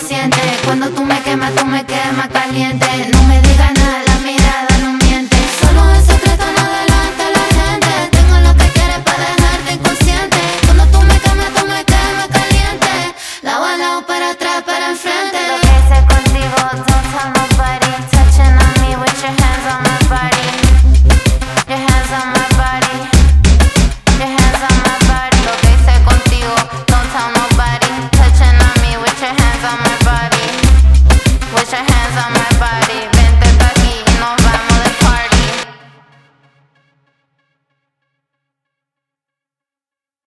inconsciente. Cuando tú me quemas caliente. No me digas nada, la mirada no miente. Solo en secreto no delante a la gente. Tengo lo que quieres para dejarte inconsciente. Cuando tú me quemas caliente. Lado a lado, para atrás, para enfrente. Lo que hice contigo, don't tell nobody. Touching on me with your hands on my body. Your hands on my body. Your hands on my body. Lo que hice contigo, don't tell nobody. Touching on me with your hands on my body. With your hands on my body.